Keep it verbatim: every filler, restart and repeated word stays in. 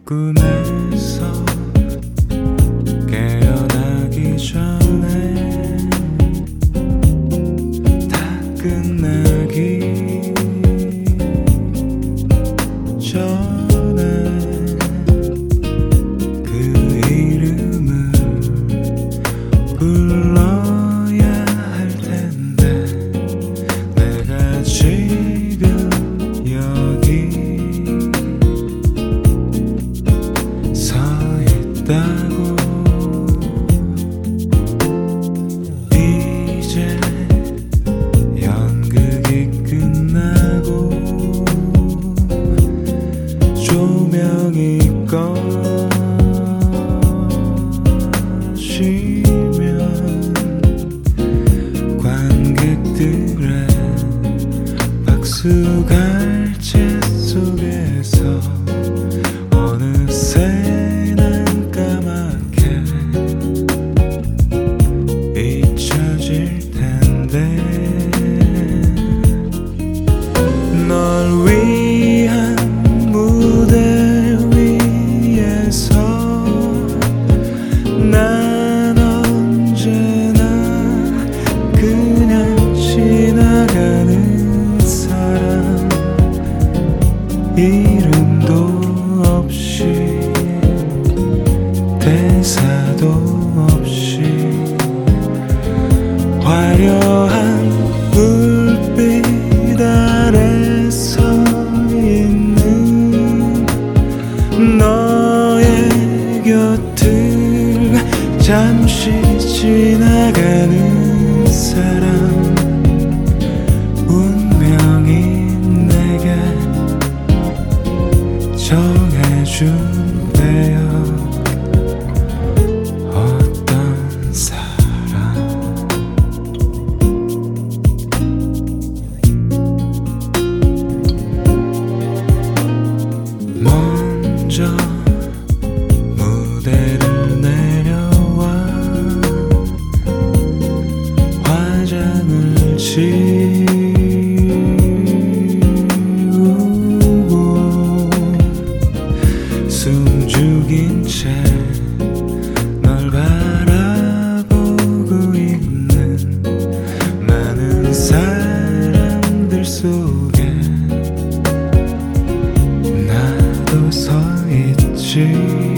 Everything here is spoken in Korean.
꿈에서 깨어나기 전에 다 끝나기 전에 그 이름을 불러야 할 텐데 내가 지금 여기 서 있다고. 이제 연극이 끝나고 조명이 꺼지면 관객들의 박수갈채 속에서 어느새 난 까맣게 잊혀질 텐데 널 위한 무대 위에서 난 언제나 그냥 지나가는 사람, 이름도 없이 대사도 없이 화려한 불빛 아래 서 있는 너의 곁을 잠시 지나가는 사람, 운명이 내게 정해준대요. 어떤 사람. 먼저 무대를 내려와 화장을 지우고 숨 죽인 채 널 바라보고 있는 많은 사람들 속에 나도 서 있지.